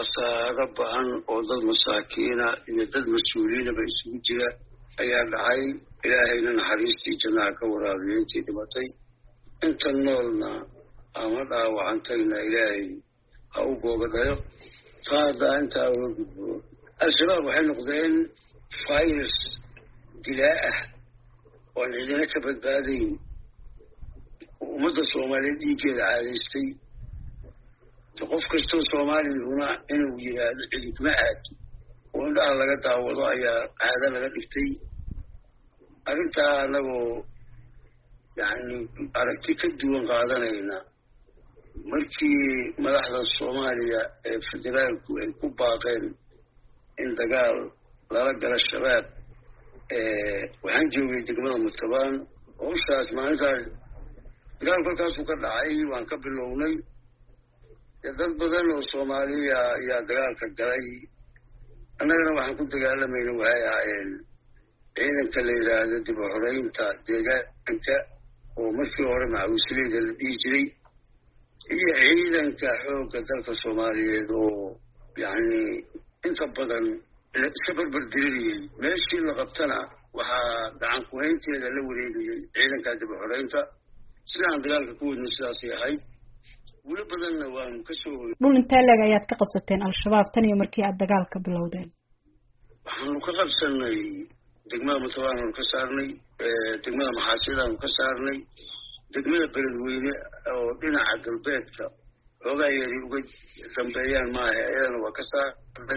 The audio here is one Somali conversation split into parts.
khasaaro bahan oo dad masaakiina iyo dad mas-uuliyiinaba isugu jira ayaa dhacay. ilaahayna naxariistii jannaha ka waraabiyo intii dhimatay, inta noolna ama dhaawacantayna ilaahay ha u boogadhayo. faada intaa uga gudbo, al-shabaab waxay noqdeen virus dilaa ah oo aan cidina ka badbaadayn. ummadda soomaaliyeed dhiiggeeda caadaystay. qof kastoo soomaaliyahuna inuu yidhaahdo cidinkuma aado oo indhaha laga daawado ayaa caado laga dhigtay. arrintaa anagoo yani aragti ka duwan qaadanayna, markii madaxda soomaaliya ee federaalku ay ku baaqeen in dagaal lala gala shabaab, waxaan joogay degmada Matabaan. hawshaas maalintaas dagaal kolkaasuu ka dhacay, waan ka bilownay. dad badan oo soomaaliya ayaa dagaalka galay. annagana waxaan ku dagaalamayna waxay ahaayeen ciidanka la yidhaahdo dib u xoreynta deegaanka oo markii hore macawisleyda la dhihi jiray, iyo ciidanka xoogga dalka soomaaliyeed oo yani inta badan iska barbardirinayay. meeshii la qabtana waxaa gacan ku-haynteeda la wareegayay ciidanka dib u xoreynta. sidaan dagaalka ku wadnay sidaasay ahayd. weli badanna waanu ka soo hoy. dhul intee leeg ayaad ka qabsateen al-shabaab tan iyo markii aad dagaalka bilowdeen? waxaanu ka qabsanay degmada Matabaan aanu ka saarnay, degmada Maxaasiyad aanu ka saarnay, degmada Beledweyne oo dhinaca galbeedka xoogaa yari uga dambeeyaan maaha, ayadana waa ka saarnay.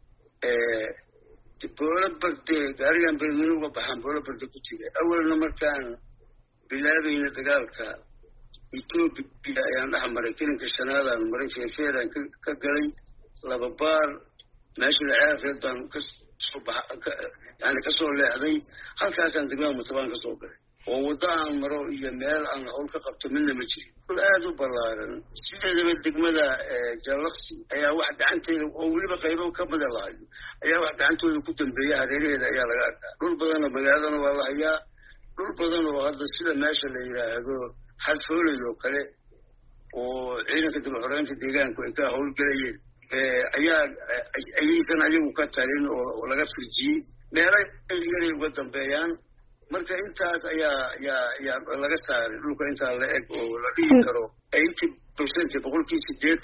boolo barde gaarigan Beledweyne uga baxaan boolo barde ku jira. awalna markaan bilaabayna dagaalka Ethiopia ayaan dhex maray, kelinka shanaadaan maray, feerfeeraan ka galay, laba baar meesha ceelkeed baan kasoo leexday. halkaasaan degmada Matabaan ka soo galay, oo waddo aan maro iyo meel aan hawl ka qabto midna ma jirin. dhul aada u ballaaran. sideedaba degmada Jalaksi ayaa wax gacanteeda oo weliba qaybo ka mida lahayo ayaa wax gacantooda ku dambeeya. hareeraheeda ayaa laga arkaa. dhul badanoo magaaladana waa la hayaa. dhul badan oo hadda sida meesha la yidhaahdo xadfooley oo kale oo ciidanka dib u xoreynta deegaanku ay ka howlgelayeen ayaysan ayagu ka talin oo laga firjiyey. meelo yaray uga dambeeyaan. marka intaas ayaa laga saaray dhulka intaa la eg oo la dhihi karo 80% boqolkii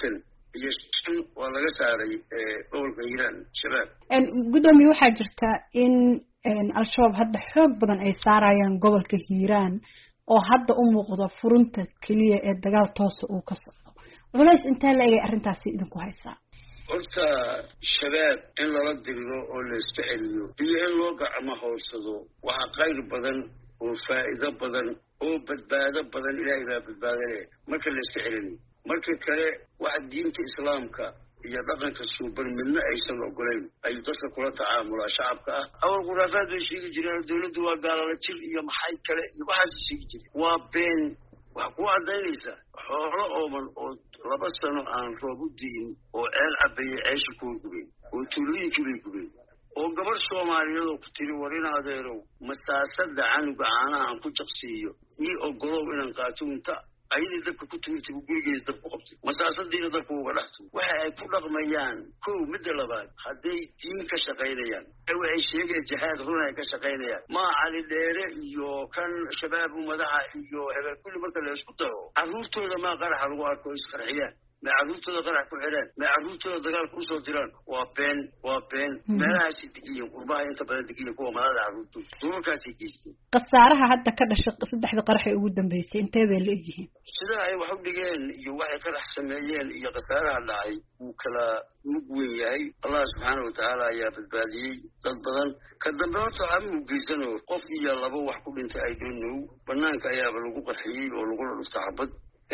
85 waa laga saaray gobolka Hiiraan shabaab. gudoomiye waxaa jirta in al-shabaab hadda xoog badan ay saarayaan gobolka Hiiraan oo hadda u muuqda furunta kaliya ee dagaal toos uu ka socdo. walaas inta la eegay arrintaasi idinku haysaa? horta shabaab in lala diro oo la iska celiyo iyo in loo gacmo howlsado waxaa qayr badan oo faa'iido badan oo badbaado badan. ilaahay baa badbaadane marka la iska celinayo. marka kale waxa diinta islaamka iyo dhaqanka suuban midna aysan ogolayn ayuu dadka kula tacaamulaa shacabka ah. awal khuraafaad bay sheegi jireen, dawladdu waa gaalala jir iyo maxay kale iyo waxaas sheegi jireen. waa been. waxaa ku cadaynaysa xoolo ooman oo 2 sano aan roob u diin oo ceel cabeeye ceeshi kuu gubeen oo tuulooyinkii bay gubeen oo gabar Soomaaliyeed oo ku tiri war in adeerow masaasada canuga caanaha aan ku jaqsiiyo ii ogolow inaan qaato inta ayadii dabka ku tuurtay gurigeeda dab ku qabtay. masaasadiina dabka uga dhaxtay. waxa ay ku dhaqmayaan kow. midda labaad, hadday diin ka shaqaynayaan waxay sheegeen jihaad run ay ka shaqaynayaan. ma cali dheere iyo kan shabaab madaxa iyo hebel kulli marka la isku daro carruurtooda ma qaraxa lagu arko isqarxiyaan, ma carruurtooda qarax ku xidhaan, ma carruurtooda dagaalka usoo diraan. waa been. meelahaasi degiyen qurbaha inta badan degiyen kuwa malada carruurtooda dumarkaasay geysteen. khasaaraha hadda ka dhashay 3 qarax ee ugu dambeysay intee bay la egyihiin? sida ay wax u dhigeen iyo waxay qarax sameeyeen iyo khasaaraha dhacay wuu kala mug weyn yahay. allah subxaana watacaala ayaa badbaadiyey dad badan. ka dambe horta waxaa mugeysan oo qof iyo labo wax ku dhintay I don't know. banaanka ayaaba lagu qarxiyey oo lagula dhufta xabad.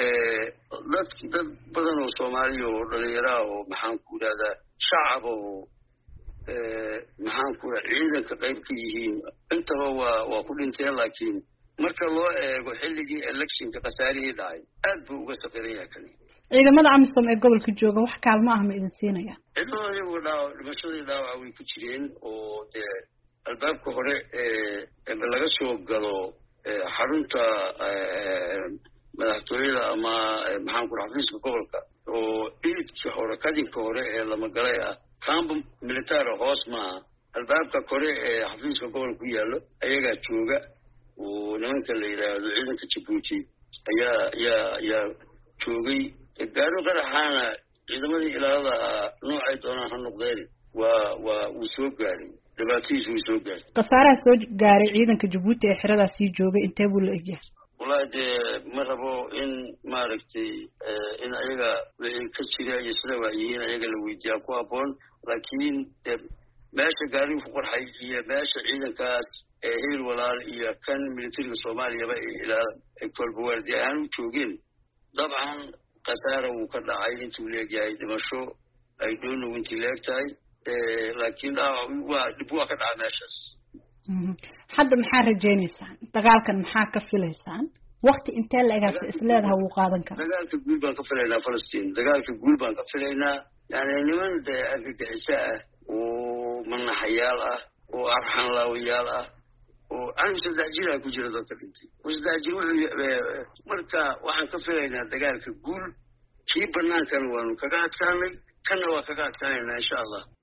dad badan oo Soomaaliya oo dhalinyaro oo maxaan ku yiraahdaa shacab oo maxaan ku ciidanka qayb ka yihiin intaba waa ku dhinteen. laakiin marka loo eego xilligii electionka khasaarihii dhacay aad buu uga saqiran yahay kani. ciidamada amisom ee gobolka jooga wax kaalmo ah ma idin siinayaan? ciidamada dhimashadii dhaawaca way ku jireen oo dee albaabka hore laga soo galo xarunta madaxtooyada ama maxaan ku xafiiska gobolka oo iidkii hore kadinka hore ee lama galay ah camp military hoos maaha albaabka kore ee xafiiska gobolka ku yaallo ayagaa jooga oo nimanka la yidhaahdo ciidanka Djibouti ayaa joogay gaaro qaraxaana ciidamadii ilaalada noocay doonaan ha noqdeen wuu soo gaaray dhibaatadiisu wuu soo gaaray khasaaraha soo gaaray ciidanka Djibouti ee xeradaas sii joogay intee buu la egyahay wallahi dee ma rabo in maaragtay in ayaga wixii ka jira iyo sida waayihiin ayaga la weydiiyaa ku habboon laakiin meesha gaarigu ku qarxay iyo meesha ciidankaas heel walaal iyo kan militariga Soomaaliyaba ay kolbawardi ahaan u joogeen dabcan khasaara wuu ka dhacay intuu leeyahay dhimasho ay doono intii leegtahay laakiin dib waa ka dhacay meeshaas hadda maxaa rajaynaysaan dagaalkan maxaa ka filaysaan waqti intee la egaas isleedahay wuu qaadan karaa dagaalka guul baan ka filaynaa Falastiin dagaalka guul baan ka filaynaa yani niman argagixisa ah oo manaxayaal ah oo arxan laawayaal ah oo aan saddex jir ku jira dadka dhintay saddex jir marka waxaan ka filaynaa dagaalka guul kii bannaankana waanu kaga adkaanay kana waa kaga adkaanaynaa insha Allah